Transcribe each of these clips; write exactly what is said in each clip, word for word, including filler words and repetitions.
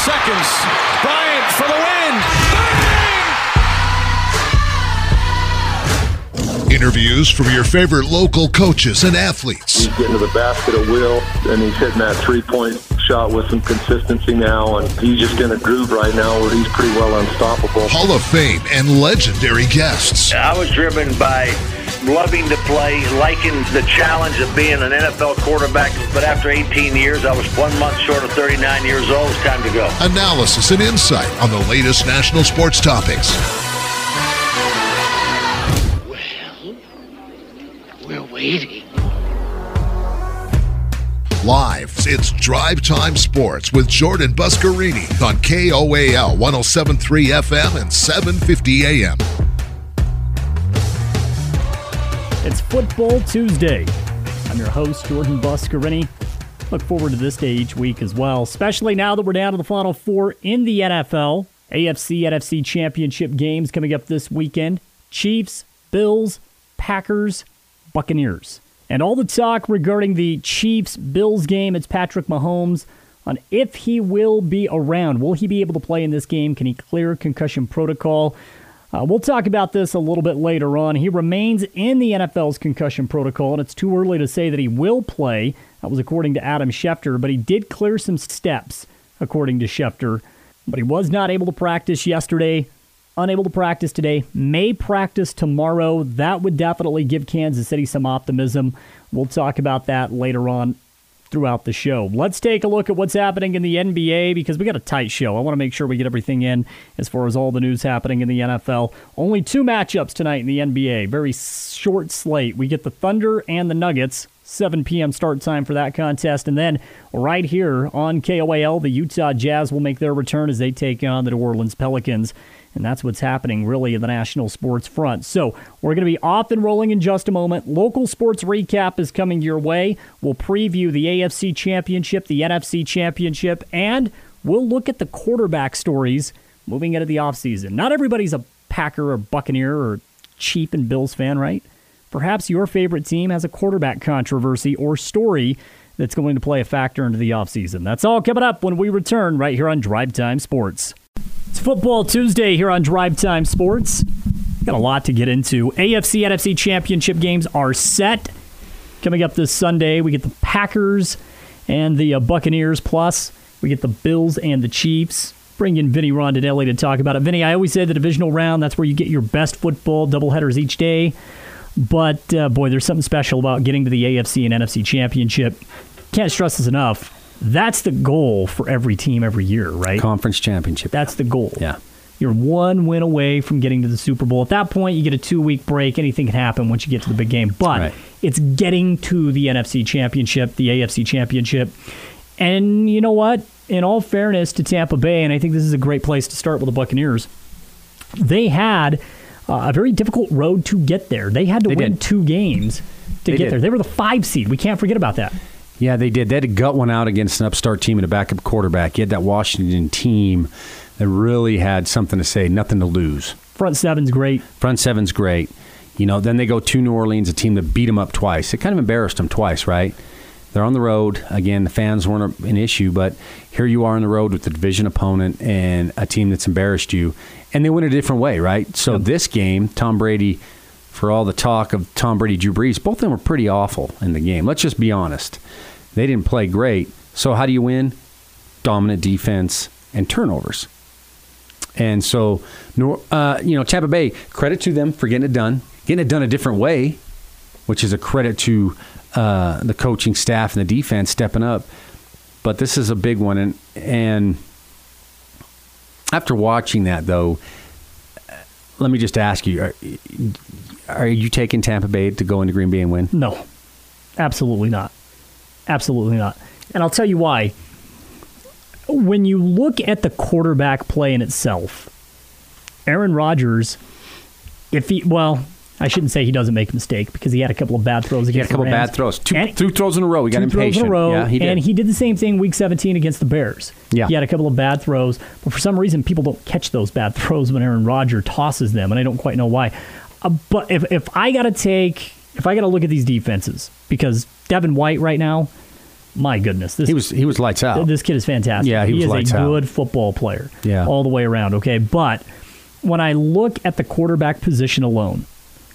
seconds. Bryant for the win. Bang! Interviews from your favorite local coaches and athletes. He's getting to the basket at will, and he's hitting that three-point shot with some consistency now, and he's just in a groove right now where he's pretty well unstoppable. Hall of Fame and legendary guests. I was driven by loving to play, liking the challenge of being an N F L quarterback, but after eighteen years, I was one month short of thirty-nine years old. It's time to go. Analysis and insight on the latest national sports topics. Well, we're waiting. Live, it's Drive Time Sports with Jordan Buscarini on K O A L one oh seven point three F M and seven fifty A M. It's Football Tuesday. I'm your host, Jordan Buscarini. Look forward to this day each week as well, especially now that we're down to the Final Four in the N F L. A F C, N F C championship games coming up this weekend. Chiefs, Bills, Packers, Buccaneers. And all the talk regarding the Chiefs-Bills game, it's Patrick Mahomes on if he will be around. Will he be able to play in this game? Can he clear concussion protocol? Uh, we'll talk about this a little bit later on. He remains in the N F L's concussion protocol, and it's too early to say that he will play. That was according to Adam Schefter, but he did clear some steps, according to Schefter. But he was not able to practice yesterday. Unable to practice today, may practice tomorrow. That would definitely give Kansas City some optimism. We'll talk about that later on throughout the show. Let's take a look at what's happening in the N B A because we got a tight show. I want to make sure we get everything in as far as all the news happening in the N F L. Only two matchups tonight in the N B A. Very short slate. We get the Thunder and the Nuggets. seven p.m. start time for that contest. And then right here on K O A L, the Utah Jazz will make their return as they take on the New Orleans Pelicans. And that's what's happening really in the national sports front. So we're going to be off and rolling in just a moment. Local sports recap is coming your way. We'll preview the A F C Championship, the N F C Championship, and we'll look at the quarterback stories moving into the offseason. Not everybody's a Packer or Buccaneer or Chief and Bills fan, right? Perhaps your favorite team has a quarterback controversy or story that's going to play a factor into the offseason. That's all coming up when we return right here on Drive Time Sports. It's Football Tuesday here on Drive Time Sports. Got a lot to get into. A F C, N F C championship games are set. Coming up this Sunday, we get the Packers and the uh, Buccaneers, plus we get the Bills and the Chiefs. Bring in Vinny Rondinelli to talk about it. Vinny, I always say the divisional round, that's where you get your best football, doubleheaders each day. But, uh, boy, there's something special about getting to the A F C and N F C championship. Can't stress this enough. That's the goal for every team every year, right? Conference championship. That's the goal. Yeah. You're one win away from getting to the Super Bowl. At that point, you get a two-week break. Anything can happen once you get to the big game. But right. It's getting to the N F C championship, the A F C championship. And you know what? In all fairness to Tampa Bay, and I think this is a great place to start with the Buccaneers, they had uh, a very difficult road to get there. They had to they win did. two games to they get did. there. They were the five seed. We can't forget about that. Yeah, they did. They had to gut one out against an upstart team and a backup quarterback. You had that Washington team that really had something to say, nothing to lose. Front seven's great. Front seven's great. You know, then they go to New Orleans, a team that beat them up twice. It kind of embarrassed them twice, right? They're on the road. Again, the fans weren't an issue, but here you are on the road with a division opponent and a team that's embarrassed you. And they win a different way, right? So yep. This game, Tom Brady, for all the talk of Tom Brady, Drew Brees, both of them were pretty awful in the game. Let's just be honest. They didn't play great. So how do you win? Dominant defense and turnovers. And so, uh, you know, Tampa Bay, credit to them for getting it done. Getting it done a different way, which is a credit to uh, the coaching staff and the defense stepping up. But this is a big one. And, and after watching that, though, let me just ask you, are, are you taking Tampa Bay to go into Green Bay and win? No, absolutely not. Absolutely not. And I'll tell you why. When you look at the quarterback play in itself, Aaron Rodgers, if he, well, I shouldn't say he doesn't make a mistake because he had a couple of bad throws against the Rams. He had a couple of bad throws. Two, and, two throws in a row. He got two impatient. Two throws in a row, yeah, he did. and he did the same thing week seventeen against the Bears. Yeah. He had a couple of bad throws, but for some reason people don't catch those bad throws when Aaron Rodgers tosses them, and I don't quite know why. Uh, but if, if I got to take, if I got to look at these defenses, because Devin White right now, my goodness. This, he was he was lights out. This kid is fantastic. Yeah, he, he was is lights a out. good football player Yeah. all the way around, okay? But when I look at the quarterback position alone,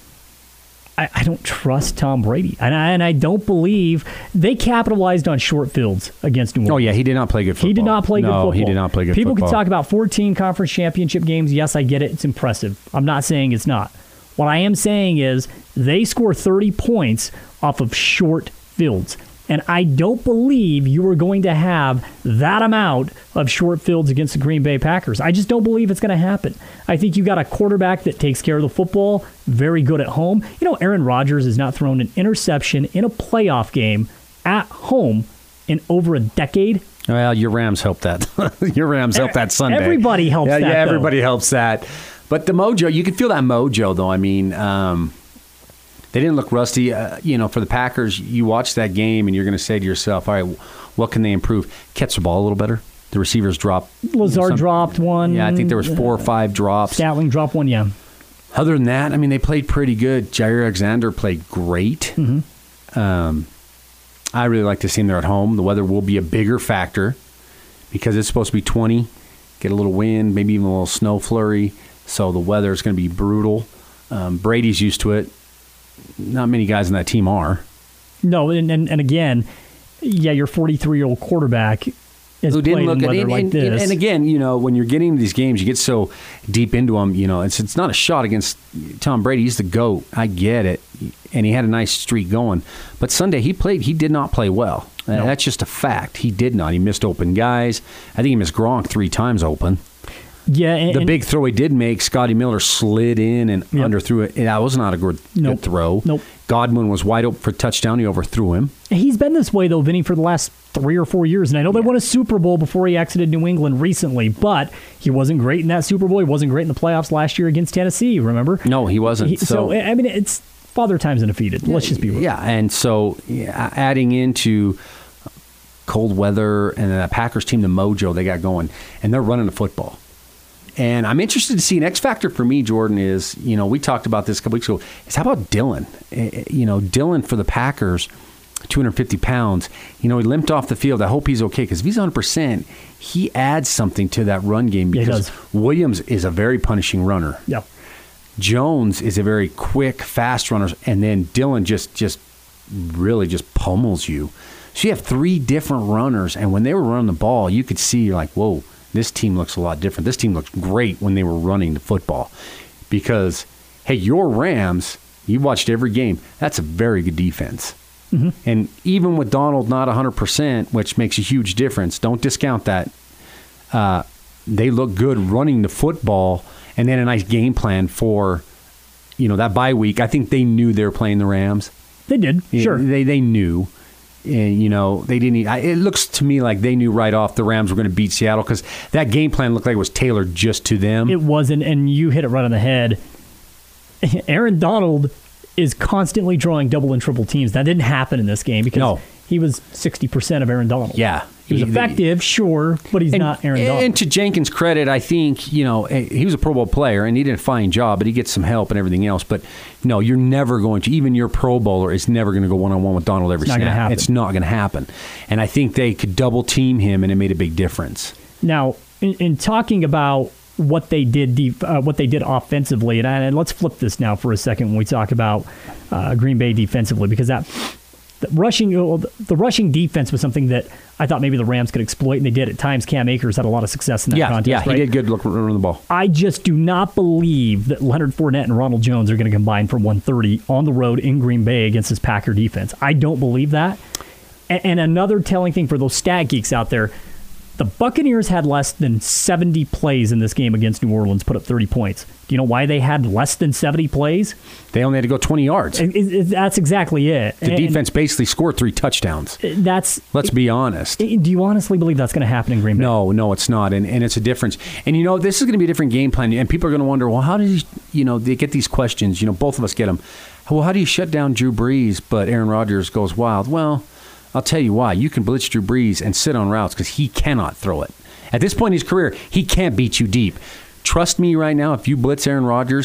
I, I don't trust Tom Brady. And I, and I don't believe they capitalized on short fields against New Orleans. Oh, yeah, he did not play good football. He did not play no, good football. he did not play good People football. can talk about fourteen conference championship games. Yes, I get it. It's impressive. I'm not saying it's not. What I am saying is they score thirty points off of short fields. And I don't believe you are going to have that amount of short fields against the Green Bay Packers. I just don't believe it's going to happen. I think you got a quarterback that takes care of the football, very good at home. You know, Aaron Rodgers has not thrown an interception in a playoff game at home in over a decade. Well, your Rams helped that. Your Rams helped that Sunday. Everybody helps yeah, that, Yeah, though. everybody helps that. But the mojo, you can feel that mojo, though. I mean, um, they didn't look rusty. Uh, you know, for the Packers, you watch that game and you're going to say to yourself, all right, what can they improve? Catch the ball a little better. The receivers dropped. Lazard some, dropped one. Yeah, I think there was four or five drops. Statling dropped one, yeah. Other than that, I mean, they played pretty good. Jair Alexander played great. Mm-hmm. Um, I really like to see them there at home. The weather will be a bigger factor because it's supposed to be twenty, get a little wind, maybe even a little snow flurry. So the weather is going to be brutal. Um, Brady's used to it. Not many guys in that team are. No, and, and, and again, yeah, your forty-three-year-old quarterback is Who didn't played look in at weather and, like and, this. and again, you know, when you're getting into these games, you get so deep into them. You know, it's it's not a shot against Tom Brady. He's the GOAT. I get it, and he had a nice streak going. But Sunday he played. He did not play well. No. That's just a fact. He did not. He missed open guys. I think he missed Gronk three times open. yeah, and, The and, big throw he did make, Scotty Miller slid in and Yep. underthrew it. That was not a good, Nope. good throw. Nope. Godwin was wide open for a touchdown. He overthrew him. he's been this way, though, Vinny, for the last three or four years. And I know they won a Super Bowl before he exited New England recently, but he wasn't great in that Super Bowl. He wasn't great in the playoffs last year against Tennessee, remember? No, he wasn't. He- so, so, I mean, it's father time's undefeated. Let's just be real. Yeah, and so yeah, adding into cold weather and that Packers team, the mojo they got going, and they're running the football. And I'm interested to see an X factor for me, Jordan, is, you know, we talked about this a couple weeks ago, is how about Dylan? Eh, You know, Dylan for the Packers, two hundred fifty pounds, you know, he limped off the field. I hope he's okay because if he's one hundred percent, he adds something to that run game Yeah, he because does. Williams is a very punishing runner. Yeah. Jones is a very quick, fast runner, and then Dylan just just really just pummels you. So you have three different runners, and when they were running the ball, you could see, you're like, whoa, this team looks a lot different. This team looks great when they were running the football because, hey, your Rams, you watched every game. That's a very good defense. Mm-hmm. And even with Donald not one hundred percent, which makes a huge difference, don't discount that. Uh, they look good running the football, and then a nice game plan for, you know, that bye week. I think they knew they were playing the Rams. They did, Yeah, sure. They they knew. And, you know, they didn't. I, it looks to me like they knew right off the Rams were going to beat Seattle because that game plan looked like it was tailored just to them. It wasn't, and you hit it right on the head. Aaron Donald is constantly drawing double and triple teams. That didn't happen in this game because No. he was sixty percent of Aaron Donald. Yeah. He was He- effective, sure, but he's and, not Aaron Donald. And to Jenkins' credit, I think, you know, he was a Pro Bowl player and he did a fine job, but he gets some help and everything else. But no, you're never going to, even your Pro Bowler is never going to go one-on-one with Donald every It's not gonna snap. happen. It's not going to happen. And I think they could double team him and it made a big difference. Now, in, in talking about what they did, def- uh, what they did offensively, and, I, and let's flip this now for a second when we talk about uh, Green Bay defensively, because that the rushing, well, the rushing defense was something that I thought maybe the Rams could exploit, and they did at times. Cam Akers had a lot of success in that Yeah, contest. yeah, he right? did good look running the ball. I just do not believe that Leonard Fournette and Ronald Jones are going to combine for one thirty on the road in Green Bay against this Packer defense. I don't believe that. And, and another telling thing for those stat geeks out there, the Buccaneers had less than seventy plays in this game against New Orleans, put up thirty points. Do you know why they had less than seventy plays? They only had to go twenty yards. It- it- that's exactly it. The And defense basically scored three touchdowns. That's. Let's be honest. Do you honestly believe that's going to happen in Green Bay? No, no, it's not, and and it's a difference. And you know, this is going to be a different game plan, and people are going to wonder, well, how did he, you know, they get these questions? You know, both of us get them. Well, how do you shut down Drew Brees, but Aaron Rodgers goes wild? Well, I'll tell you why. You can blitz Drew Brees and sit on routes because he cannot throw it. At this point in his career, he can't beat you deep. Trust me right now, if you blitz Aaron Rodgers,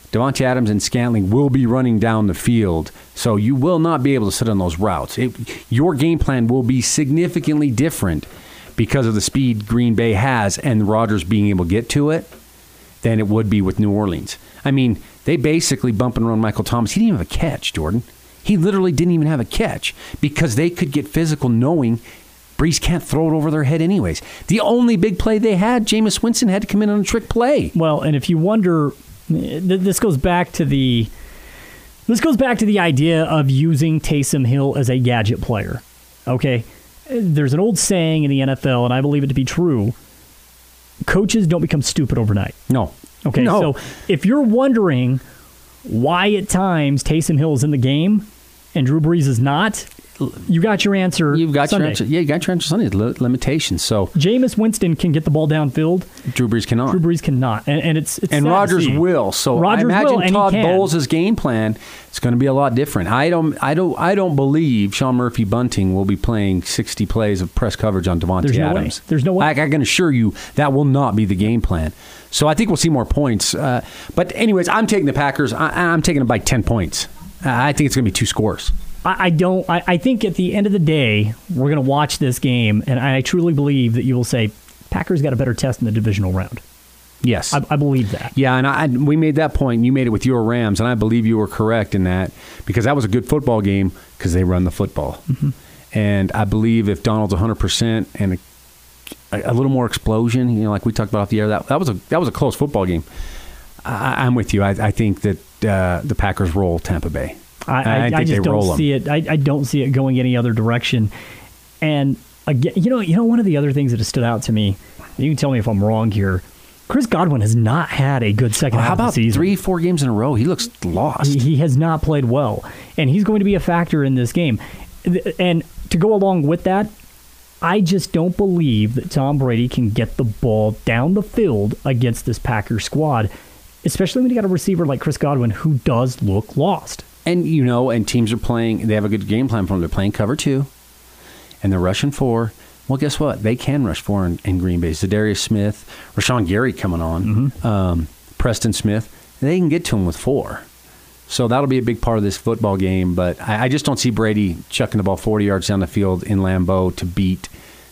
Davante Adams and Scantling will be running down the field, so you will not be able to sit on those routes. It, your game plan will be significantly different because of the speed Green Bay has and Rodgers being able to get to it than it would be with New Orleans. I mean, they basically bump and run Michael Thomas. He didn't even have a catch, Jordan. He literally didn't even have a catch because they could get physical knowing Breeze can't throw it over their head anyways. The only big play they had, Jameis Winston had to come in on a trick play. Well, and if you wonder, this goes back to the this goes back to the idea of using Taysom Hill as a gadget player. Okay? There's an old saying in the N F L, and I believe it to be true, coaches don't become stupid overnight. No. Okay, no. So if you're wondering why at times Taysom Hill is in the game and Drew Brees is not, you got your answer. You've got Sunday. your answer. Yeah, you got your answer Sunday. Limitations. So Jameis Winston can get the ball downfield. Drew Brees cannot. Drew Brees cannot, and, and it's, it's and Rodgers will. So Rodgers I imagine will, and Todd he can. Bowles' game plan is going to be a lot different. I don't, I don't, I don't believe Sean Murphy Bunting will be playing sixty plays of press coverage on Davante There's no Adams. way. There's no way. I, I can assure you that will not be the game plan. So I think we'll see more points. Uh, but anyways, I'm taking the Packers. I, I'm taking them by ten points. I think it's going to be two scores. I don't. I, I think at the end of the day, we're going to watch this game, and I truly believe that you will say Packers got a better test in the divisional round. Yes, I, I believe that. Yeah, and I, we made that point. And you made it with your Rams, and I believe you were correct in that because that was a good football game because they run the football. Mm-hmm. And I believe if Donald's one hundred percent and a, a little more explosion, you know, like we talked about off the air, that that was a that was a close football game. I, I'm with you. I, I think that uh, the Packers roll Tampa Bay. I, I, I, I just don't see it. I, I don't see it going any other direction. And again, you know, you know, one of the other things that has stood out to me. You can tell me if I'm wrong here. Chris Godwin has not had a good second well, half how about of the season. Three, four games in a row, he looks lost. He, he has not played well, and he's going to be a factor in this game. And to go along with that, I just don't believe that Tom Brady can get the ball down the field against this Packers squad, especially when you got a receiver like Chris Godwin who does look lost. And, you know, and teams are playing, they have a good game plan for them. They're playing cover two, and they're rushing four. Well, guess what? They can rush four in, in Green Bay. Zadarius Smith, Rashawn Gary coming on, mm-hmm. um, Preston Smith. They can get to him with four. So that'll be a big part of this football game. But I, I just don't see Brady chucking the ball forty yards down the field in Lambeau to beat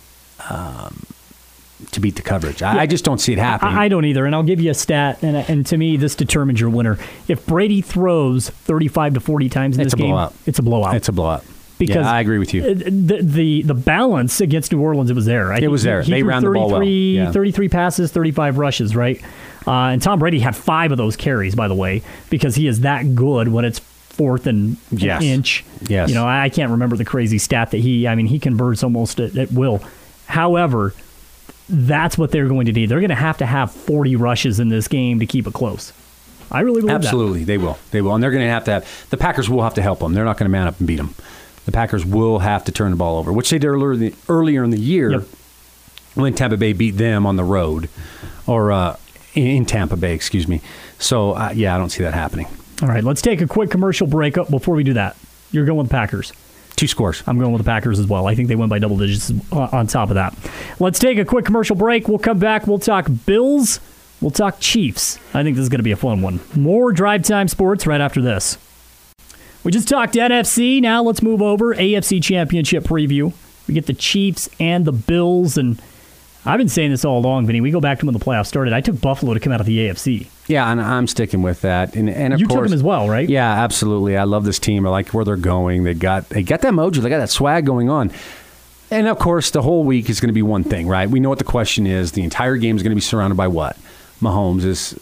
um, to beat the coverage. I, yeah, I just don't see it happening. I, I don't either. And I'll give you a stat, and, and to me, this determines your winner. If Brady throws thirty-five to forty times in it's this a game, blowout. it's a blowout. It's a blowout. Because yeah, I agree with you. The, the the balance against New Orleans, it was there. I it was there. He, he they ran the ball well. Yeah. thirty-three passes, thirty-five rushes, right? Uh, and Tom Brady had five of those carries, by the way, because he is that good when it's fourth and yes. an inch. Yes. You know, I can't remember the crazy stat that he, I mean, he converts almost at, at will. However, that's what they're going to need. They're going to have to have forty rushes in this game to keep it close. I really believe Absolutely, that. they will. They will. And they're going to have to have, the Packers will have to help them. They're not going to man up and beat them. The Packers will have to turn the ball over, which they did earlier in the, earlier in the year yep. when Tampa Bay beat them on the road, or uh, in Tampa Bay, excuse me. So, uh, yeah, I don't see that happening. All right, let's take a quick commercial break up before we do that. You're going with the Packers. Two scores. I'm going with the Packers as well. I think they win by double digits on top of that. Let's take a quick commercial break. We'll come back. We'll talk Bills. We'll talk Chiefs. I think this is going to be a fun one. More Drive Time Sports right after this. We just talked N F C. Now let's move over. A F C Championship preview. We get the Chiefs and the Bills. And I've been saying this all along, Vinny. We go back to when the playoffs started. I took Buffalo to come out of the A F C. Yeah, and I'm sticking with that. And, and of you course, took them as well, right? Yeah, absolutely. I love this team. I like where they're going. They got they got that mojo. They got that swag going on. And, of course, the whole week is going to be one thing, right? We know what the question is. The entire game is going to be surrounded by what? Mahomes'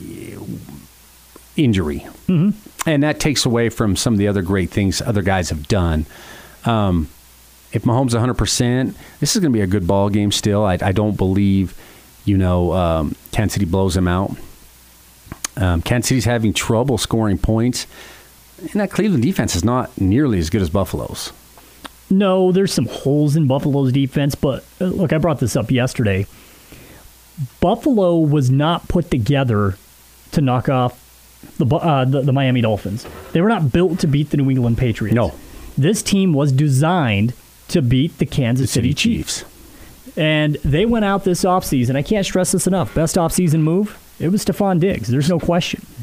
injury. Mm-hmm. And that takes away from some of the other great things other guys have done. Um, if Mahomes one hundred percent, this is going to be a good ball game still. I, I don't believe, you know, um, Kansas City blows them out. Um, Kansas City's having trouble scoring points. And that Cleveland defense is not nearly as good as Buffalo's. No, there's some holes in Buffalo's defense. But, uh, look, I brought this up yesterday. Buffalo was not put together to knock off the, uh, the the Miami Dolphins. They were not built to beat the New England Patriots. No. This team was designed to beat the Kansas the City, City Chiefs. Chiefs. And they went out this offseason. I can't stress this enough. Best offseason move, it was Stephon Diggs. There's no question.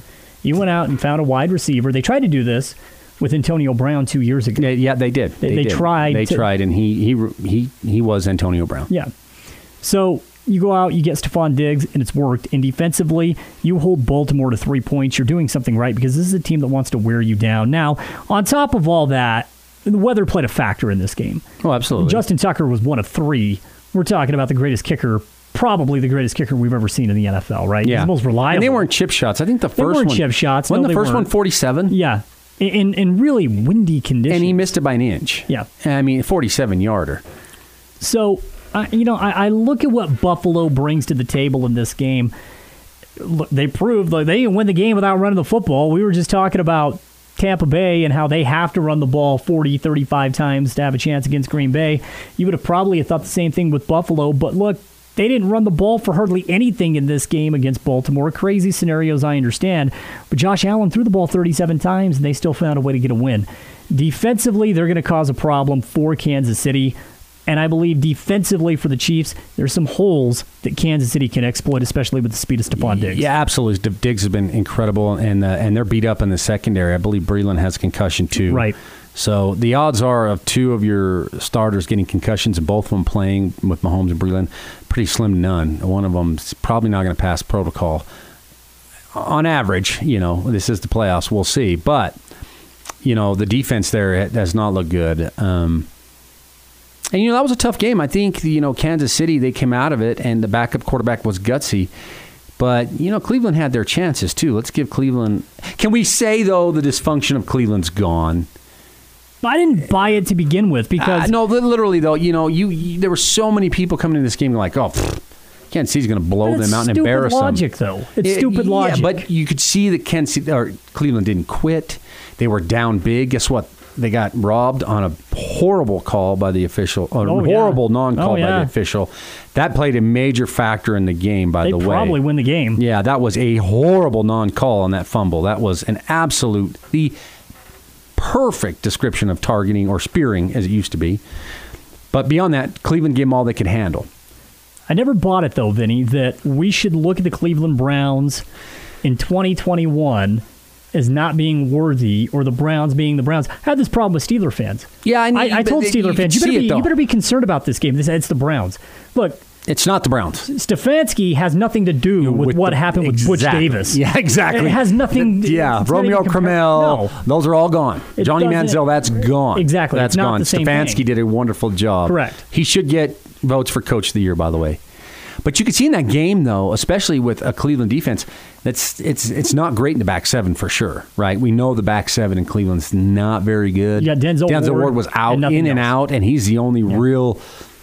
You went out and found a wide receiver. They tried to do this with Antonio Brown two years ago. Yeah, yeah they did. They, they, they did. tried. They to, tried, and he he he he was Antonio Brown. Yeah. So you go out, you get Stephon Diggs, and it's worked. And defensively, you hold Baltimore to three points. You're doing something right because this is a team that wants to wear you down. Now, on top of all that, the weather played a factor in this game. Oh, absolutely. Justin Tucker was one of three. We're talking about the greatest kicker, probably the greatest kicker we've ever seen in the N F L, right? Yeah. He's the most reliable. And they weren't chip shots. I think the first they weren't one, chip shots. Wasn't no, the they first weren't. one forty-seven? Yeah. In, in really windy conditions. And he missed it by an inch. Yeah. I mean, forty-seven yarder. So, uh, you know, I, I look at what Buffalo brings to the table in this game. Look, they proved like, they didn't win the game without running the football. We were just talking about Tampa Bay and how they have to run the ball forty, thirty-five times to have a chance against Green Bay. You would have probably thought the same thing with Buffalo, but look, they didn't run the ball for hardly anything in this game against Baltimore. Crazy scenarios, I understand, but Josh Allen threw the ball thirty-seven times, and they still found a way to get a win. Defensively, they're going to cause a problem for Kansas City. And I believe defensively for the Chiefs, there's some holes that Kansas City can exploit, especially with the speed of Stephon Diggs. Yeah, absolutely. Diggs has been incredible, and uh, and they're beat up in the secondary. I believe Breeland has concussion too. Right. So the odds are of two of your starters getting concussions and both of them playing with Mahomes and Breeland, pretty slim to none. One of them's probably not going to pass protocol. On average, you know, this is the playoffs. We'll see. But, you know, the defense there has not looked good. Um And, you know, that was a tough game. I think, you know, Kansas City, they came out of it, and the backup quarterback was gutsy. But, you know, Cleveland had their chances, too. Let's give Cleveland... Can we say, though, the dysfunction of Cleveland's gone? I didn't buy it to begin with because... Uh, no, literally, though, you know, you, you there were so many people coming into this game like, oh, pfft, Kansas City's going to blow them out and embarrass them. It's stupid logic, though. It's it, stupid yeah, logic. But you could see that Kansas City, or Cleveland didn't quit. They were down big. Guess what? They got robbed on a horrible call by the official, or oh, horrible yeah. non-call oh, yeah. by the official. That played a major factor in the game, by they the way. They probably win the game. Yeah, that was a horrible non-call on that fumble. That was an absolutely perfect description of targeting or spearing, as it used to be. But beyond that, Cleveland gave them all they could handle. I never bought it, though, Vinny, that we should look at the Cleveland Browns in twenty twenty-one as not being worthy, or the Browns being the Browns. I had this problem with Steeler fans. Yeah, I, I, I told they, Steeler you fans, you better, it, be, you better be concerned about this game. This, it's the Browns. Look, it's not the Browns. Stefanski has nothing to do with, with what the, happened with exactly. Butch Davis. Yeah, exactly. It has nothing. The, yeah, Romeo Cromwell. No. Those are all gone. It Johnny Manziel, that's gone. Exactly. That's it's gone. Not the same Stefanski thing. did a wonderful job. Correct. He should get votes for Coach of the Year, by the way. But you could see in that game, though, especially with a Cleveland defense, that's it's it's not great in the back seven for sure, right? We know the back seven in Cleveland's not very good. Yeah, Denzel, Denzel Ward, Ward was out, and in and else. out, and he's the only yeah. real,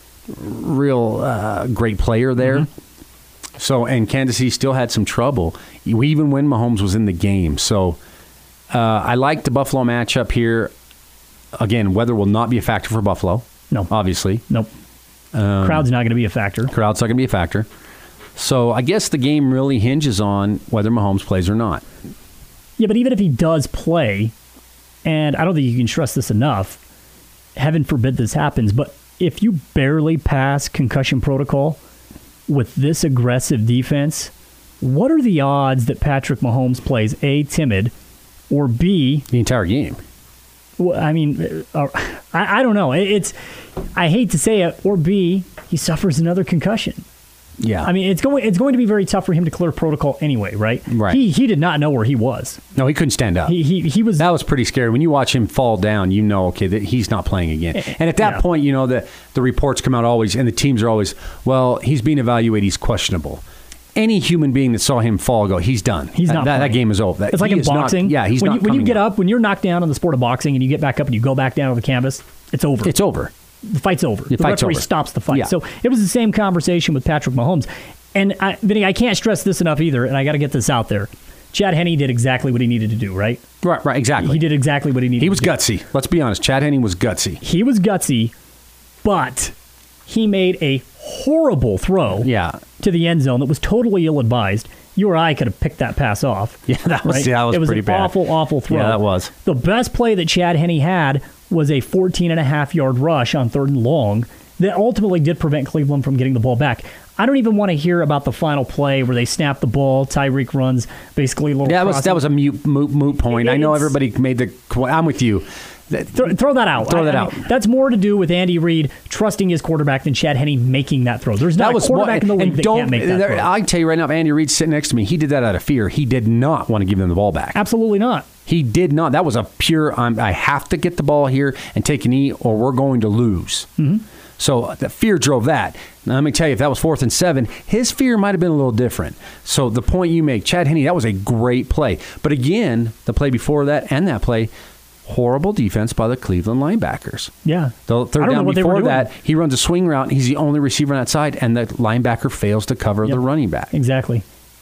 real uh, great player there. Mm-hmm. So, and Kansas City still had some trouble, even when Mahomes was in the game. So, uh, I like the Buffalo matchup here. Again, weather will not be a factor for Buffalo. No, obviously, nope. Um, crowd's not going to be a factor. Crowd's not going to be a factor. So I guess the game really hinges on whether Mahomes plays or not. Yeah, but even if he does play, and I don't think you can stress this enough, heaven forbid this happens, but if you barely pass concussion protocol with this aggressive defense, what are the odds that Patrick Mahomes plays A, timid, or B... the entire game? Well, I mean, uh, I, I don't know. It's, I hate to say it, or B, he suffers another concussion. Yeah. I mean, it's going it's going to be very tough for him to clear protocol anyway, right? Right. He he did not know where he was. No, he couldn't stand up. He he, he was. That was pretty scary. When you watch him fall down, you know, okay, that he's not playing again. And at that yeah. point, you know, the, the reports come out always, and the teams are always, well, he's being evaluated, he's questionable. Any human being that saw him fall go, he's done. He's not that, that, playing. that game is over. That, it's like in boxing. Not, yeah, he's when not you, When you get out. up, when you're knocked down in the sport of boxing and you get back up and you go back down to the canvas, it's over. It's over. The fight's over. The, the fight's referee over. stops the fight. Yeah. So it was the same conversation with Patrick Mahomes. And, I, Vinny, I can't stress this enough either, and I got to get this out there. Chad Henne did exactly what he needed to do, right? Right, right, exactly. He did exactly what he needed He was to do. gutsy. Let's be honest. Chad Henne was gutsy. He was gutsy, but he made a horrible throw yeah. to the end zone that was totally ill-advised. You or I could have picked that pass off. Yeah, that was, right? yeah, that was it was pretty an bad. awful, awful throw. Yeah, that was. The best play that Chad Henne had was a fourteen and a half yard rush on third and long that ultimately did prevent Cleveland from getting the ball back. I don't even want to hear about the final play where they snap the ball. Tyreek runs basically a little. Yeah, that was crossing. that was a mute, moot, moot point. It- I know it's- everybody made the. I'm with you. Throw, throw that out. Throw that I- I out. mean, that's more to do with Andy Reid trusting his quarterback than Chad Henne making that throw. There's not That was a quarterback in the league and that don't, can't make that there- throw. I can tell you right now, if Andy Reid's sitting next to me, he did that out of fear. He did not want to give them the ball back. Absolutely not. He did not. That was a pure, um, I have to get the ball here and take a knee or we're going to lose. Mm-hmm. So the fear drove that. Now, let me tell you, if that was fourth and seven, his fear might have been a little different. So the point you make, Chad Henne, that was a great play. But again, the play before that and that play, horrible defense by the Cleveland linebackers. Yeah. The third I don't know down what they were before doing. that, he runs a swing route. He's the only receiver on that side, and the linebacker fails to cover Yep. the running back. Exactly.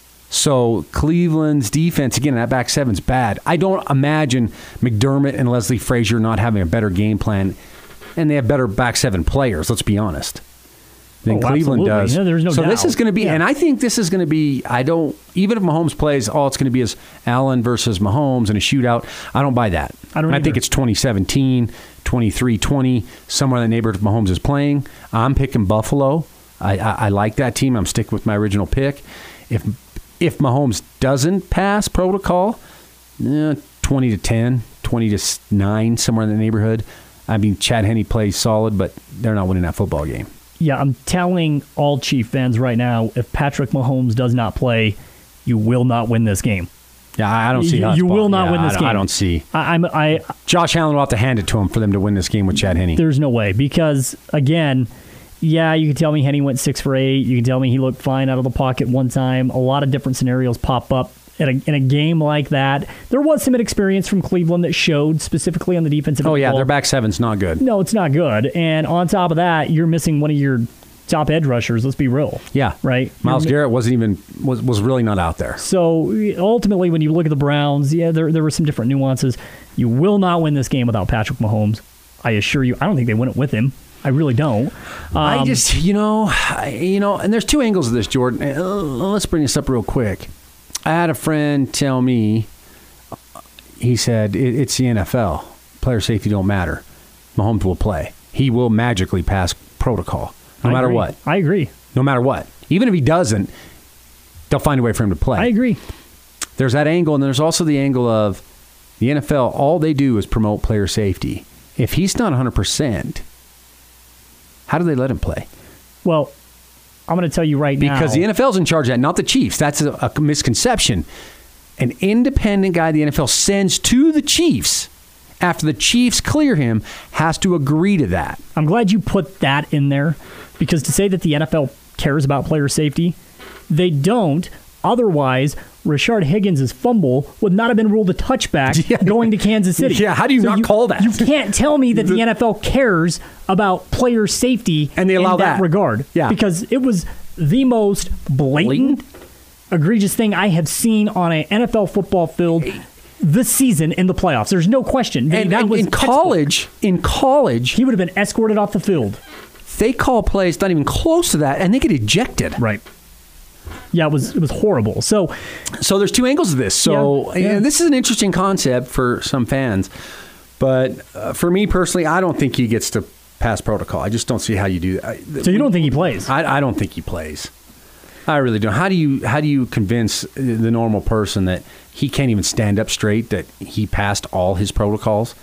So Cleveland's defense, again, that back seven's bad. I don't imagine McDermott and Leslie Frazier not having a better game plan, and they have better back seven players, let's be honest, than Oh, Cleveland absolutely. does. No, there's no so this doubt. is going to be, Yeah. and I think this is going to be, I don't, even if Mahomes plays, all it's going to be is Allen versus Mahomes in a shootout. I don't buy that. I don't I think either. it's twenty seventeen, twenty-three twenty, somewhere in the neighborhood Mahomes is playing. I'm picking Buffalo. I, I, I like that team. I'm sticking with my original pick. If if Mahomes doesn't pass protocol, eh, twenty to ten, twenty to nine, somewhere in the neighborhood. I mean, Chad Henne plays solid, but they're not winning that football game. Yeah, I'm telling all Chief fans right now, if Patrick Mahomes does not play, you will not win this game. Yeah, I don't see You- us you ball- will not yeah, win this I, game. I don't see. I, I'm I. Josh Allen will have to hand it to him for them to win this game with Chad Henne. There's no way because again, yeah, you can tell me Henne went six for eight. You can tell me he looked fine out of the pocket one time. A lot of different scenarios pop up in a, in a game like that. There was some inexperience from Cleveland that showed specifically on the defensive. Oh, yeah, ball. their back seven's not good. No, it's not good. And on top of that, you're missing one of your top edge rushers. Let's be real. Yeah. Right? Myles You're mi- Garrett wasn't even, was, was really not out there. So ultimately, when you look at the Browns, yeah, there there were some different nuances. You will not win this game without Patrick Mahomes. I assure you. I don't think they win it with him. I really don't. Um, I just, you know, I, you know, and there's two angles of this, Jordan. Uh, Let's bring this up real quick. I had a friend tell me, he said, it, it's the N F L. Player safety don't matter. Mahomes will play. He will magically pass protocol, no I matter agree. what. I agree. No matter what. Even if he doesn't, they'll find a way for him to play. I agree. There's that angle, and there's also the angle of the N F L, all they do is promote player safety. If he's not one hundred percent, how do they let him play? Well, I'm going to tell you right now. Because the N F L's in charge of that, not the Chiefs. That's a, a misconception. An independent guy the N F L sends to the Chiefs after the Chiefs clear him has to agree to that. I'm glad you put that in there because to say that the N F L cares about player safety, they don't. Otherwise, Rashard Higgins' fumble would not have been ruled a touchback Yeah. going to Kansas City. Yeah, how do you not call that? You can't tell me that the N F L cares about player safety And they allow in that, that. regard. Yeah. Because it was the most blatant, Blatant? egregious thing I have seen on an N F L football field this season in the playoffs. There's no question. And, that and was in textbook. college, in college, He would have been escorted off the field. they call plays not even close to that, and they get ejected. Right. Yeah, it was it was horrible. So So there's two angles of this. So Yeah, yeah. and this is an interesting concept for some fans, but uh, for me personally, I don't think he gets to pass protocol. I just don't see how you do that. so you don't think he plays? I, I don't think he plays. I really don't. How do you how do you convince the normal person that he can't even stand up straight, that he passed all his protocols?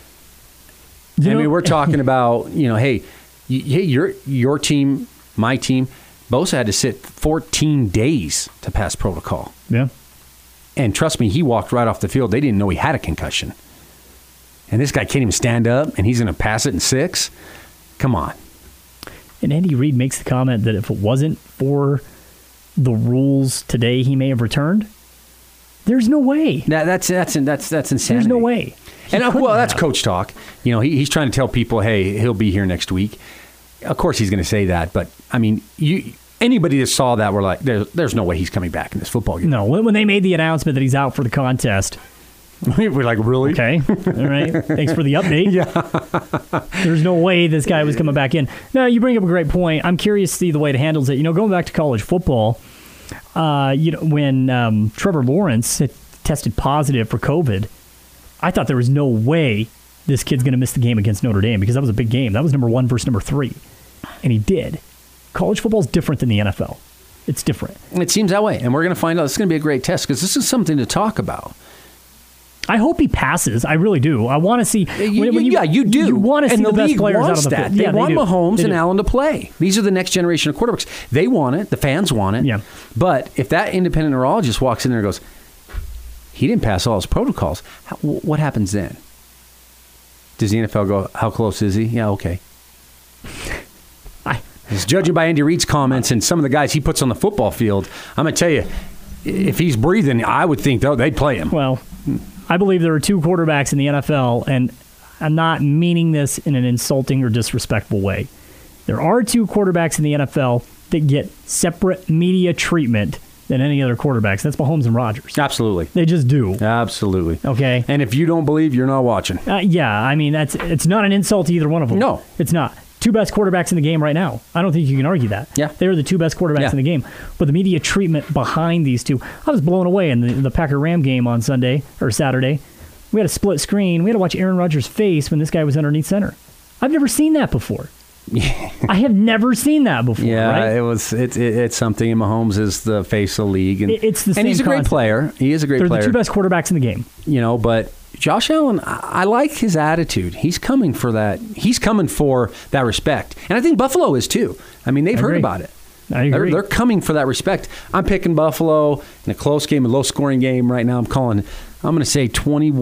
You I know- mean, we're talking about, you know, hey, y- hey, your your team, my team, Bosa had to sit fourteen days to pass protocol. Yeah. And trust me, he walked right off the field. They didn't know he had a concussion. And this guy can't even stand up, and he's going to pass it in six? Come on. And Andy Reid makes the comment that if it wasn't for the rules today, he may have returned. There's no way. That, that's that's that's that's insanity. There's no way. He And uh, couldn't well, that's have. coach talk. You know, he, he's trying to tell people, hey, he'll be here next week. Of course, he's going to say that, but I mean, you anybody that saw that were like, there's there's no way he's coming back in this football game. No, when, when they made the announcement that he's out for the contest, We're like, really? okay, all right, thanks for the update. Yeah. There's no way this guy was coming back in. Now, you bring up a great point. I'm curious to see the way it handles it. You know, going back to college football, uh, you know, when um, Trevor Lawrence had tested positive for COVID, I thought there was no way this kid's going to miss the game against Notre Dame because that was a big game. That was number one versus number three. And he did. college football is different than the N F L. It's different. It seems that way, and we're going to find out. It's going to be a great test because this is something to talk about. I hope he passes. I really do. I want to see. You, when, when you, yeah, you do. You want to see and the, the best league players wants out of the that. field. They yeah, want they do. Mahomes they and do. Allen to play. These are the next generation of quarterbacks. They want it. The fans want it. Yeah. But if that independent neurologist walks in there and goes, he didn't pass all his protocols, how, what happens then? Does the N F L go, how close is he? Yeah, okay. I, As judging by Andy Reid's comments and some of the guys he puts on the football field, I'm going to tell you, if he's breathing, I would think though they'd play him. well, I believe there are two quarterbacks in the N F L, and I'm not meaning this in an insulting or disrespectful way. There are two quarterbacks in the N F L that get separate media treatment than any other quarterbacks. That's Mahomes and Rodgers. Absolutely. They just do. Absolutely. Okay. And if you don't believe, you're not watching. Uh, yeah, I mean, that's it's not an insult to either one of them. No. It's not. Two best quarterbacks in the game right now. I don't think you can argue that. Yeah. They're the two best quarterbacks Yeah. in the game. But the media treatment behind these two, I was blown away in the, the Packer-Ram game on Sunday or Saturday. We had a split screen. We had to watch Aaron Rodgers' face when this guy was underneath center. I've never seen that before. I have never seen that before. Yeah, right? it was. It, it, it's something. And Mahomes is the face of the league, and It- it's the and same he's a great concept. player. He is a great They're player. the two best quarterbacks in the game. You know, but Josh Allen, I, I like his attitude. He's coming for that. He's coming for that respect, and I think Buffalo is too. I mean, they've I heard agree. about it. I They're, agree. they're coming for that respect. I'm picking Buffalo in a close game, a low-scoring game right now. I'm calling. I'm going to say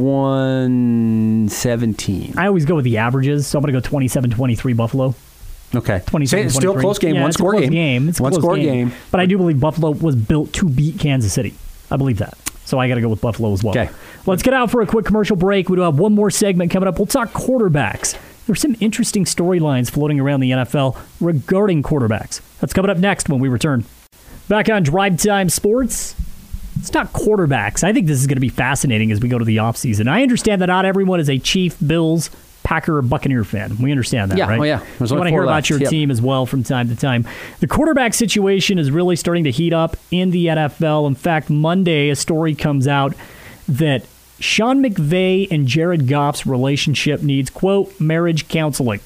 twenty-one seventeen. I always go with the averages, so I'm going to go twenty-seven twenty-three Buffalo. Okay. twenty-seven Say it's still a close game, yeah, one it's a score close game. game. It's a one close score game. But I do believe Buffalo was built to beat Kansas City. I believe that. So I got to go with Buffalo as well. Okay. Let's get out for a quick commercial break. We do have one more segment coming up. We'll talk quarterbacks. There's some interesting storylines floating around the N F L regarding quarterbacks. That's coming up next when we return. Back on Drive Time Sports. It's not quarterbacks. I think this is going to be fascinating as we go to the offseason. I understand that not everyone is a Chief, Bills, Packer, or Buccaneer fan. We understand that, Yeah, right? oh yeah. There's We only want to four hear about left. your Yep. team as well from time to time. The quarterback situation is really starting to heat up in the N F L. In fact, Monday, a story comes out that Sean McVay and Jared Goff's relationship needs, quote, marriage counseling.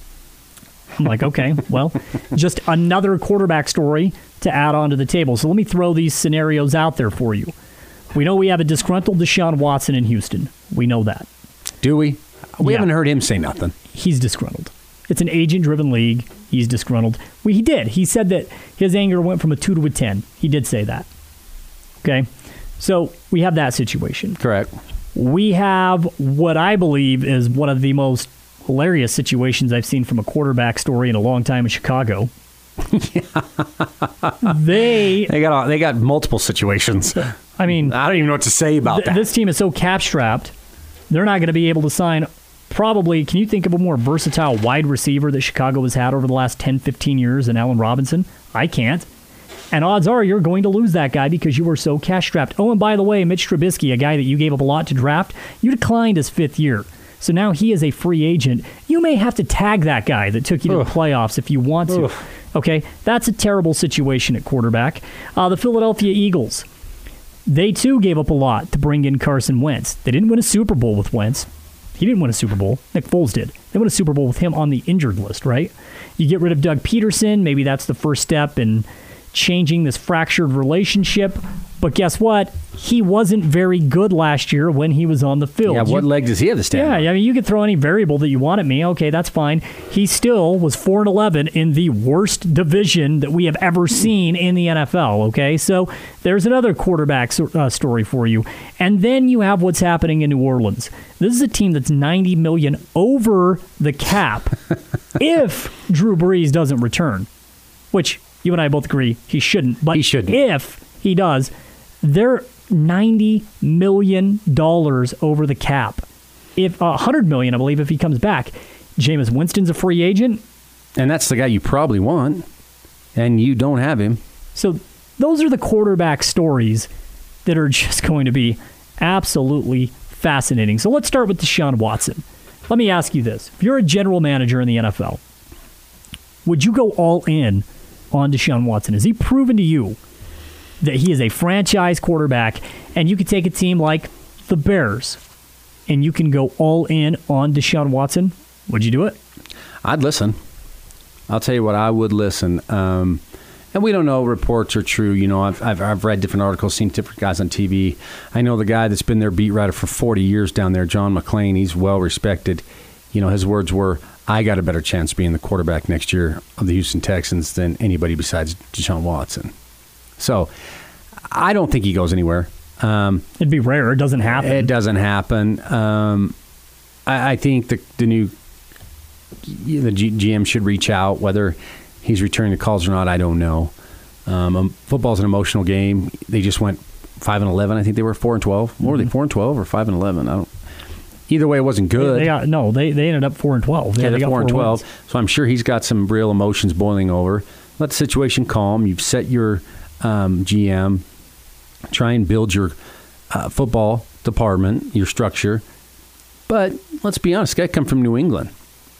I'm like, okay, well, just another quarterback story to add on to the table. So let me throw these scenarios out there for you. We know we have a disgruntled Deshaun Watson in Houston. We know that. Do we? We Yeah. haven't heard him say nothing. He's disgruntled. It's an agent-driven league. He's disgruntled. Well, he did. He said that his anger went from a two to a ten. He did say that. Okay? So we have that situation. Correct. We have what I believe is one of the most hilarious situations I've seen from a quarterback story in a long time in Chicago. they, They got they got multiple situations. I mean, I don't even know what to say about th- that. this team is so cap-strapped, they're not going to be able to sign probably, can you think of a more versatile wide receiver that Chicago has had over the last ten, fifteen years than Allen Robinson? I can't. And odds are you're going to lose that guy because you were so cash-strapped. Oh, and by the way, Mitch Trubisky, a guy that you gave up a lot to draft, you declined his fifth year. So now he is a free agent. You may have to tag that guy that took you to Ugh. the playoffs if you want to. Ugh. Okay, that's a terrible situation at quarterback. Uh, the Philadelphia Eagles, they too gave up a lot to bring in Carson Wentz. They didn't win a Super Bowl with Wentz. He didn't win a Super Bowl. Nick Foles did. They won a Super Bowl with him on the injured list, right? You get rid of Doug Peterson. Maybe that's the first step in changing this fractured relationship. But guess what? He wasn't very good last year when he was on the field. yeah, what You- leg does he have to stand yeah, on? I mean, you could throw any variable that you want at me. Okay, that's fine. He still was four and eleven in the worst division that we have ever seen in the N F L. Okay, so there's another quarterback so- uh, story for you. And then you have what's happening in New Orleans. This is a team that's ninety million dollars over the cap if Drew Brees doesn't return, which you and I both agree he shouldn't. But He shouldn't. if he does, they're ninety million dollars over the cap. If uh, one hundred million dollars, I believe, if he comes back. Jameis Winston's a free agent. And that's the guy you probably want, and you don't have him. So those are the quarterback stories that are just going to be absolutely fascinating. So let's start with Deshaun Watson. Let me ask you this. If you're a general manager in the N F L, would you go all in on Deshaun Watson? Has he proven to you that he is a franchise quarterback and you could take a team like the Bears and you can go all in on Deshaun Watson? Would you do it? I'd listen. I'll tell you what, I would listen. Um, and we don't know reports are true. You know, I've, I've I've read different articles, seen different guys on T V. I know the guy that's been their beat writer for forty years down there, John McClain. He's well respected. You know, his words were, "I got a better chance being the quarterback next year of the Houston Texans than anybody besides Deshaun Watson." So, I don't think he goes anywhere. Um, It'd be rare. It doesn't happen. It doesn't happen. Um, I, I think the the new the G, GM should reach out. Whether he's returning the calls or not, I don't know. Um, um, football's an emotional game. They just went five and eleven. I think they were four and twelve. What were they, four and twelve or five and eleven? I don't. Either way, it wasn't good. They, they got, no, they they ended up four and twelve. Yeah, yeah they're they got four and twelve. wins. So I'm sure he's got some real emotions boiling over. Let the situation calm. You've set your um, G M. Try and build your uh, football department, your structure. But let's be honest, this guy come from New England,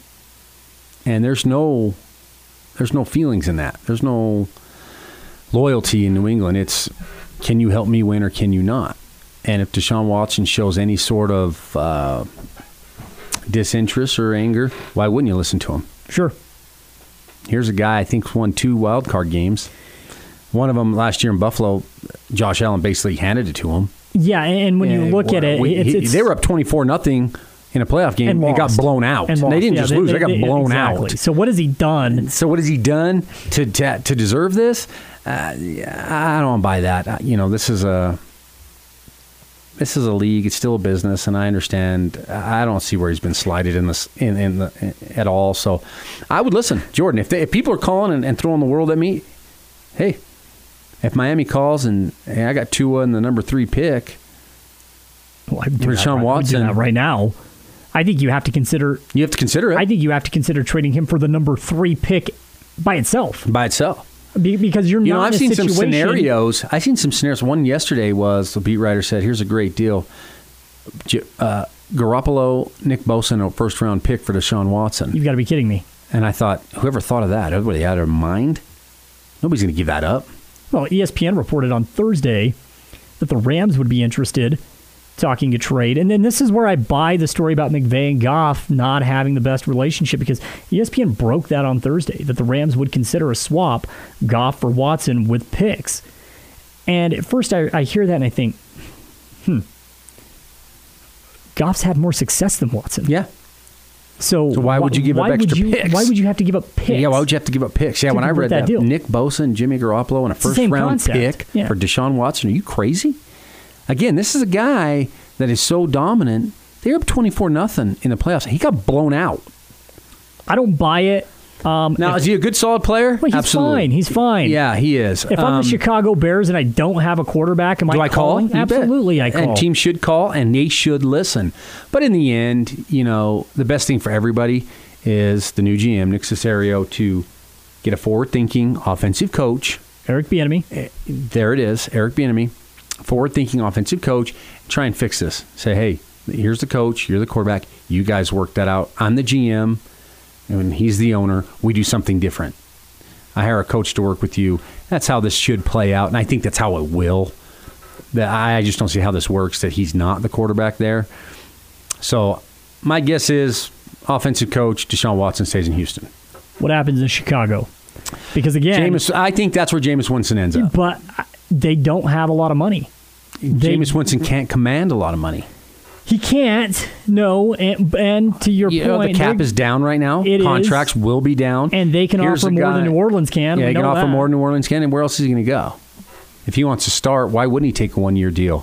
and there's no, there's no feelings in that. There's no loyalty in New England. It's, can you help me win or can you not? And if Deshaun Watson shows any sort of uh, disinterest or anger, why wouldn't you listen to him? Sure. Here's a guy I think won two wild card games. One of them last year in Buffalo, Josh Allen basically handed it to him. Yeah, and when you And look at it, we- it's, he- it's, they were up twenty-four nothing in a playoff game and and, got lost. blown out. And they lost. didn't Yeah, just they- lose; they, they- got they- blown exactly. out. So what has he done? So what has he done to to, to deserve this? Uh, I don't buy that. Uh, You know, this is a this is a league. It's still a business, and I understand. I don't see where he's been slighted in this in, in the, at all. So I would listen, Jordan. If, they, if people are calling and, and throwing the world at me, hey, if Miami calls and hey, I got Tua in the number three pick, Well, I would do that Deshaun right- I would do Watson. that right now. I think you have to consider. you have to consider it I think you have to consider trading him for the number three pick by itself, by itself. Be, because you're You not know, I've in a seen some situation- scenarios. I've seen some scenarios. One yesterday was the beat writer said, "Here's a great deal: J- uh, Garoppolo, Nick Bosa, and a first round pick for Deshaun Watson." You've got to be kidding me. And I thought, whoever thought of that? Everybody out of their mind? Nobody's going to give that up. Well, E S P N reported on Thursday that the Rams would be interested, talking a trade. And then this is where I buy the story about McVay and Goff not having the best relationship, because E S P N broke that on Thursday, that the Rams would consider a swap, Goff for Watson, with picks. And at first I, I hear that and I think, hmm, Goff's had more success than Watson. Yeah. So, So why would you give up why would extra you- picks? Why would you have to give up picks? Yeah, why would you have to give up picks? Yeah, to when I convert read that that, deal? Nick Bosa and Jimmy Garoppolo and a the first same round concept. pick Yeah. for Deshaun Watson, are you crazy? Again, this is a guy that is so dominant. They're up twenty-four nothing in the playoffs. He got blown out. I don't buy it. Um, Now, if- is he a good, solid player? well, he's Absolutely. fine. He's fine. Yeah, he is. If I'm Um, the Chicago Bears and I don't have a quarterback, am do I I call? calling? You bet. Absolutely, I call. And teams should call, and they should listen. But in the end, you know, the best thing for everybody is the new G M, Nick Caserio, to get a forward-thinking offensive coach. Eric Bieniemy. There it is, Eric Bieniemy, forward-thinking offensive coach. Try and fix this. Say, hey, here's the coach. You're the quarterback. You guys work that out. I'm the G M, and he's the owner. We do something different. I hire a coach to work with you. That's how this should play out, and I think that's how it will. That I just don't see how this works, that he's not the quarterback there. So my guess is offensive coach Deshaun Watson stays in Houston. What happens in Chicago? Because again, Jameis, I think that's where Jameis Winston ends up. but they don't have a lot of money. They- Jameis Winston can't command a lot of money. He can't. No, and, and to your You know, point, the cap they're- is down right now. It is. Contracts will be down. and they can Here's offer a more guy- than New Orleans can. Yeah, we he can know offer that. more than New Orleans can. And where else is he going to go? If he wants to start, why wouldn't he take a one-year deal?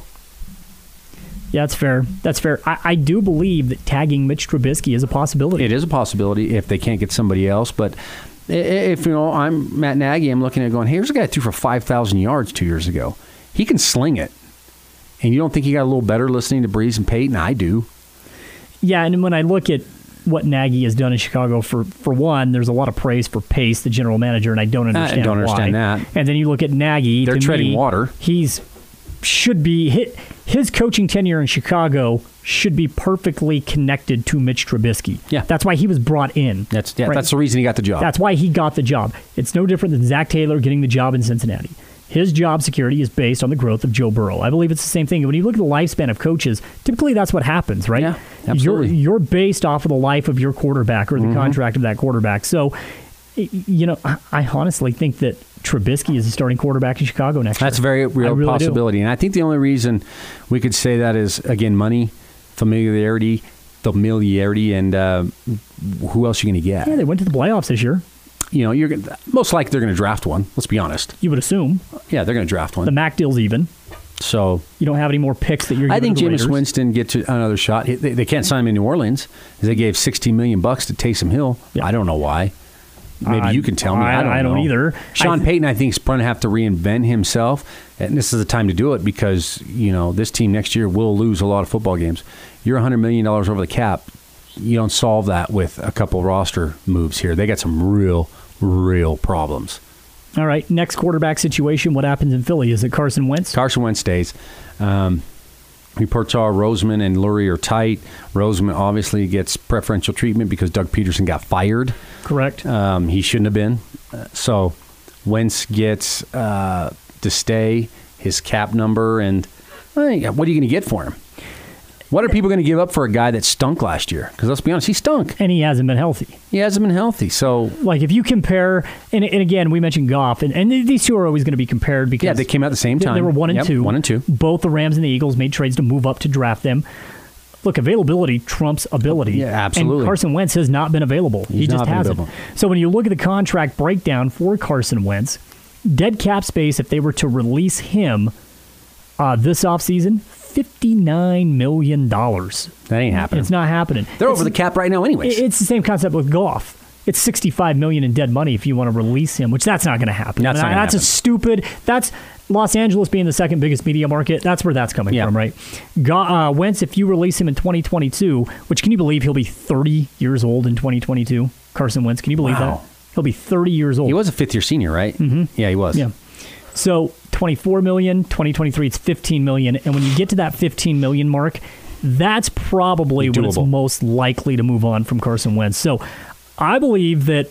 Yeah, that's fair. That's fair. I, I do believe that tagging Mitch Trubisky is a possibility. It is a possibility if they can't get somebody else. But i- if, you know, I'm Matt Nagy, I'm looking at it going, hey, here's a guy that threw for five thousand yards two years ago. He can sling it. And you don't think he got a little better listening to Breeze and Peyton? I do. Yeah, and when I look at what Nagy has done in Chicago, for, for one, there's a lot of praise for Pace, the general manager, and I don't understand don't understand why. that. And then you look at Nagy. They're to treading me, water. He's should be his, his coaching tenure in Chicago should be perfectly connected to Mitch Trubisky. Yeah. That's why he was brought in. That's yeah, Right. that's the reason he got the job. That's why he got the job. It's no different than Zach Taylor getting the job in Cincinnati. His job security is based on the growth of Joe Burrow. I believe it's the same thing. When you look at the lifespan of coaches, typically that's what happens, right? Yeah, absolutely. You're, you're based off of the life of your quarterback or the Mm-hmm. contract of that quarterback. So You know, I, I honestly think that Trubisky is the starting quarterback in Chicago next year. That's a very real really possibility. Do. And I think the only reason we could say that is, again, money, familiarity, familiarity, and uh, who else are you going to get? Yeah, they went to the playoffs this year. You know, you're gonna, most likely they're going to draft one. Let's be honest. You would assume. Yeah, they're going to draft one. The Mac deal's even. So you don't have any more picks that you're I giving think to the Jameis Raiders. Winston gets another shot. They, they can't sign him in New Orleans. They gave sixteen million bucks to Taysom Hill. Yeah. I don't know why. Maybe I, you can tell me. I, I don't, I don't know. either. Sean I th- Payton, I think, is going to have to reinvent himself, and this is the time to do it because you know this team next year will lose a lot of football games. You're one hundred million dollars over the cap. You don't solve that with a couple roster moves here. They got some real, real problems. All right, next quarterback situation. What happens in Philly? Is it Carson Wentz? Carson Wentz stays. Um, reports are Roseman and Lurie are tight. Roseman obviously gets preferential treatment because Doug Peterson got fired. Correct. Um, he shouldn't have been. Uh, so Wentz gets uh, to stay, his cap number, and well, what are you going to get for him? What are people going to give up for a guy that stunk last year? Because let's be honest, he stunk. And he hasn't been healthy. He hasn't been healthy. So, like, if you compare, and, and again, we mentioned Goff, and, and these two are always going to be compared because yeah, they came out at the same time. They were one and yep, two. One and two. Both the Rams and the Eagles made trades to move up to draft them. Look, availability trumps ability. Yeah, absolutely. And Carson Wentz has not been available. He's he just hasn't. Available. So when you look at the contract breakdown for Carson Wentz, dead cap space, if they were to release him uh, this offseason, fifty-nine million dollars. That ain't happening. It's not happening. They're it's, over the cap right now anyways. It's the same concept with Goff. It's sixty-five million dollars in dead money if you want to release him, which that's not going to happen. That's, not that's happen. a stupid. That's Los Angeles being the second biggest media market. That's where that's coming yeah. from, right? Go, uh, Wentz, if you release him in twenty twenty-two, which can you believe he'll be thirty years old in twenty twenty-two? Carson Wentz, can you believe wow. that? He'll be thirty years old. He was a fifth year senior, right? Mm-hmm. Yeah, he was. Yeah. So twenty-four million dollars, twenty twenty-three, it's fifteen million dollars. And when you get to that fifteen million dollars mark, that's probably Doable. when it's most likely to move on from Carson Wentz. So I believe that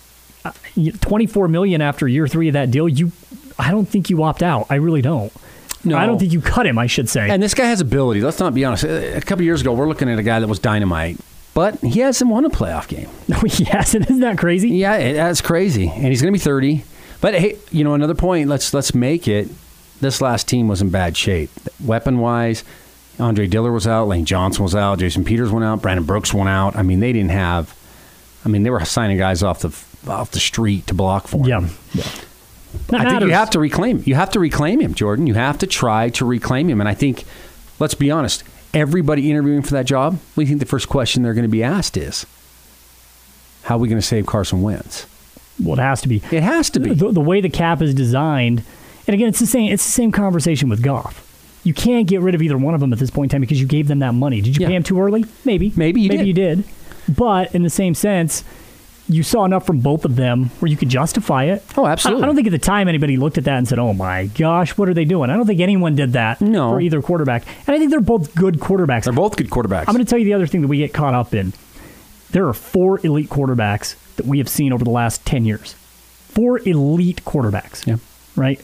twenty-four million dollars after year three of that deal, you, I don't think you opt out. I really don't. No. I don't think you cut him, I should say. And this guy has ability. Let's not be honest. A couple of years ago, we're looking at a guy that was dynamite, but he hasn't won a playoff game. No, he hasn't. Isn't that crazy? Yeah, it, that's crazy. And he's going to be thirty. But hey, you know, another point. Let's let's make it. This last team was in bad shape, weapon wise. Andre Diller was out. Lane Johnson was out. Jason Peters went out. Brandon Brooks went out. I mean, they didn't have. I mean, they were signing guys off the off the street to block for him. Yeah. yeah. I matters. think you have to reclaim. You have to reclaim him, Jordan. You have to try to reclaim him. And I think, let's be honest. Everybody interviewing for that job, we think the first question they're going to be asked is, "How are we going to save Carson Wentz?" Well, it has to be. It has to be. The, the way the cap is designed, and again, it's the same. It's the same conversation with Goff. You can't get rid of either one of them at this point in time because you gave them that money. Did you yeah. pay them too early? Maybe. Maybe you Maybe did. you did. But in the same sense, you saw enough from both of them where you could justify it. Oh, absolutely. I, I don't think at the time anybody looked at that and said, "Oh my gosh, what are they doing?" I don't think anyone did that no. for either quarterback. And I think they're both good quarterbacks. They're both good quarterbacks. I'm going to tell you the other thing that we get caught up in. There are four elite quarterbacks that we have seen over the last ten years. Four elite quarterbacks. Yeah. Right?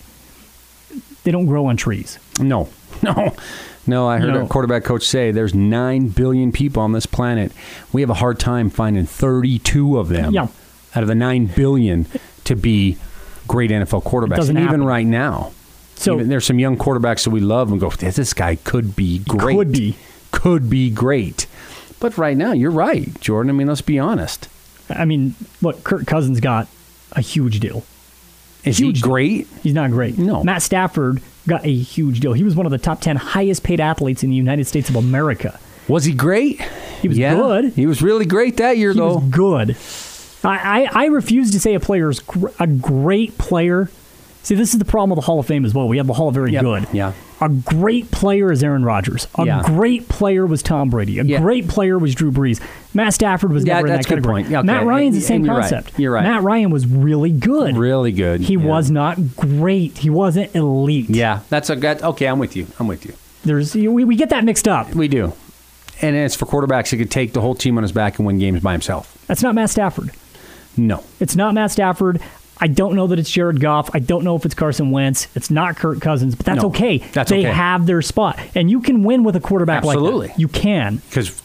They don't grow on trees. No. No. No, I heard You know, a quarterback coach say there's nine billion people on this planet. We have a hard time finding thirty-two of them Yeah. out of the nine billion to be great N F L quarterbacks. doesn't And even happen. right now, So even, there's some young quarterbacks that we love and go, this guy could be great. Could be. Could be great. But right now, you're right, Jordan. I mean, let's be honest. I mean, look, Kirk Cousins got a huge deal. Is Huge he deal. great? He's not great. No. Matt Stafford got a huge deal. He was one of the top ten highest paid athletes in the United States of America. Was he great? He was yeah. good. He was really great that year, He though. was good. I, I, I refuse to say a player is gr- a great player. See, this is the problem with the Hall of Fame as well. We have the Hall of Very Yep. Good. Yeah. A great player is Aaron Rodgers. A Yeah. great player was Tom Brady. A Yeah. great player was Drew Brees. Matt Stafford was Yeah, never in that's that a good category. point. Yeah, okay. Matt Ryan's the And- same and you're right. concept. You're right. Matt Ryan was really good. Really good. He yeah. was not great. He wasn't elite. Yeah, that's a good. Okay, I'm with you. I'm with you. There's we, we get that mixed up. We do. And it's for quarterbacks who could take the whole team on his back and win games by himself. That's not Matt Stafford. No. It's not Matt Stafford. I don't know that it's Jared Goff. I don't know if it's Carson Wentz. It's not Kirk Cousins, but that's No, okay. that's they okay. have their spot. And you can win with a quarterback Absolutely. like that. You can. Because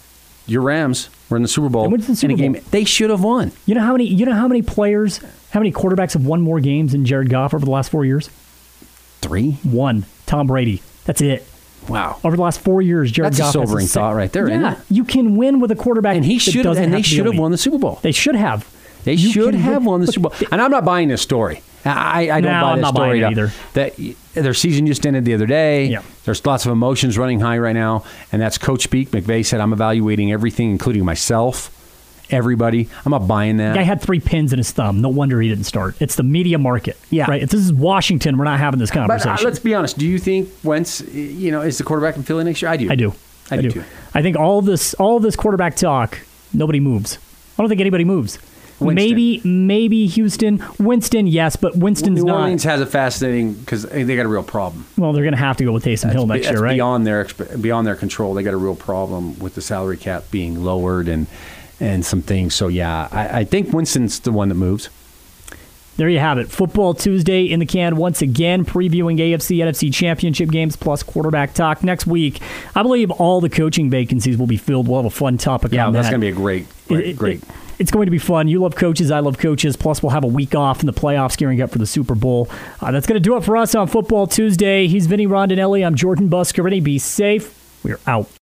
your Rams were in the Super Bowl They went to the Super in a game Bowl. they should have won. You know how many? You know how many players, how many quarterbacks have won more games than Jared Goff over the last four years? Three? One. Tom Brady. That's it. Wow. Over the last four years, Jared That's a Goff has sobering se- thought right there, yeah, isn't it? you can win with a quarterback, And he that should have, doesn't and they have to be should have elite. won the Super Bowl. They should have. They You should can have win- won the look, Super Bowl. they- And I'm not buying this story. I, I don't No, buy I'm this not buying story it to- either. that their season just ended the other day. Yeah. There's lots of emotions running high right now, and that's coach speak. McVay said, I'm evaluating everything, including myself, everybody. I'm not buying that. The guy had three pins in his thumb. No wonder he didn't start. It's the media market. Yeah. Right. If this is Washington, we're not having this But conversation. uh, let's be honest. Do you think Wentz, you know, is the quarterback in Philly next year? I do. I do. I do too. I think all this, all this quarterback talk, nobody moves. I don't think anybody moves. Winston. Maybe, maybe Houston, Winston, yes, but Winston's New not. Orleans has a fascinating because they got a real problem. Well, they're going to have to go with Taysom Hill next That's year, right? Beyond their expe- beyond their control, they got a real problem with the salary cap being lowered and and some things. So yeah, I, I think Winston's the one that moves. There you have it. Football Tuesday in the can once again, previewing A F C, N F C championship games plus quarterback talk. Next week, I believe all the coaching vacancies will be filled. We'll have a fun topic Yeah, on that's that. going to be a great, great, It- great. it- it's going to be fun. You love coaches. I love coaches. Plus, we'll have a week off in the playoffs gearing up for the Super Bowl. Uh, that's going to do it for us on Football Tuesday. He's Vinny Rondinelli. I'm Jordan Buscarini. Be safe. We're out.